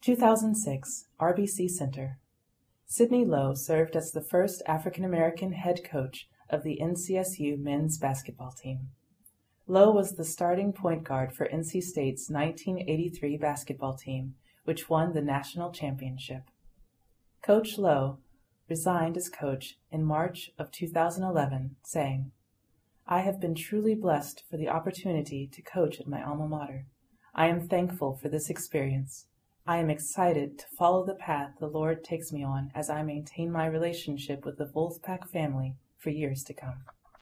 2006 RBC Center. Sidney Lowe served as the first African-American head coach of the NCSU men's basketball team. Lowe was the starting point guard for NC State's 1983 basketball team, which won the national championship. Coach Lowe resigned as coach in March of 2011, saying, "I have been truly blessed for the opportunity to coach at my alma mater. I am thankful for this experience. I am excited to follow the path the Lord takes me on as I maintain my relationship with the Wolfpack family for years to come."